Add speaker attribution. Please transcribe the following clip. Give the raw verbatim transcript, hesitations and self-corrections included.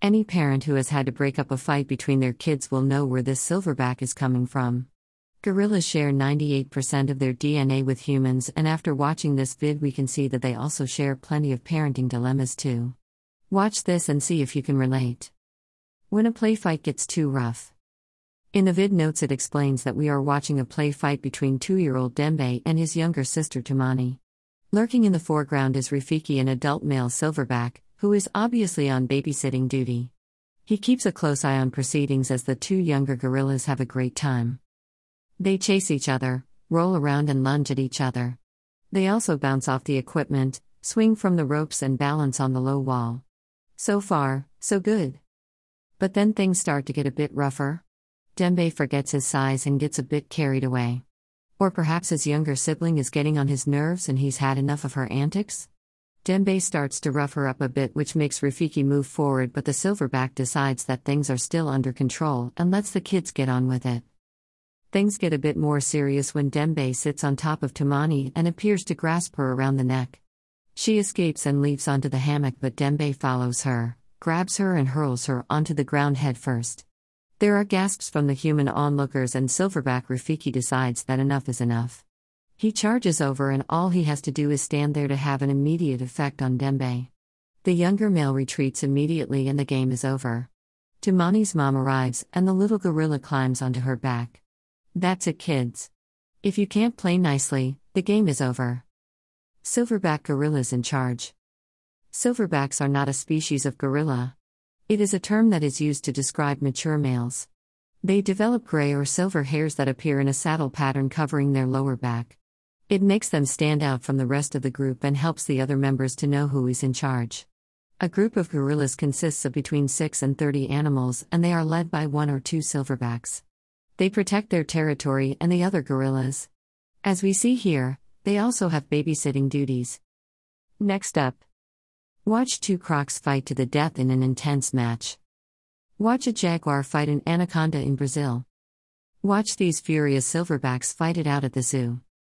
Speaker 1: Any parent who has had to break up a fight between their kids will know where this silverback is coming from. Gorillas share ninety-eight percent of their D N A with humans, and after watching this vid we can see that they also share plenty of parenting dilemmas too. Watch this and see if you can relate. When a play fight gets too rough. In the vid notes it explains that we are watching a play fight between two-year-old Dembe and his younger sister Tamani. Lurking in the foreground is Rafiki, an adult male silverback, who is obviously on babysitting duty. He keeps a close eye on proceedings as the two younger gorillas have a great time. They chase each other, roll around and lunge at each other. They also bounce off the equipment, swing from the ropes and balance on the low wall. So far, so good. But then things start to get a bit rougher. Dembe forgets his size and gets a bit carried away. Or perhaps his younger sibling is getting on his nerves and he's had enough of her antics? Dembe starts to rough her up a bit, which makes Rafiki move forward, but the silverback decides that things are still under control and lets the kids get on with it. Things get a bit more serious when Dembe sits on top of Tamani and appears to grasp her around the neck. She escapes and leaps onto the hammock, but Dembe follows her, grabs her and hurls her onto the ground head first. There are gasps from the human onlookers, and silverback Rafiki decides that enough is enough. He charges over and all he has to do is stand there to have an immediate effect on Dembe. The younger male retreats immediately and the game is over. Tamani's mom arrives and the little gorilla climbs onto her back. That's it, kids. If you can't play nicely, the game is over. Silverback gorillas in charge. Silverbacks are not a species of gorilla. It is a term that is used to describe mature males. They develop gray or silver hairs that appear in a saddle pattern covering their lower back. It makes them stand out from the rest of the group and helps the other members to know who is in charge. A group of gorillas consists of between six and thirty animals, and they are led by one or two silverbacks. They protect their territory and the other gorillas. As we see here, they also have babysitting duties. Next up. Watch two crocs fight to the death in an intense match. Watch a jaguar fight an anaconda in Brazil. Watch these furious silverbacks fight it out at the zoo.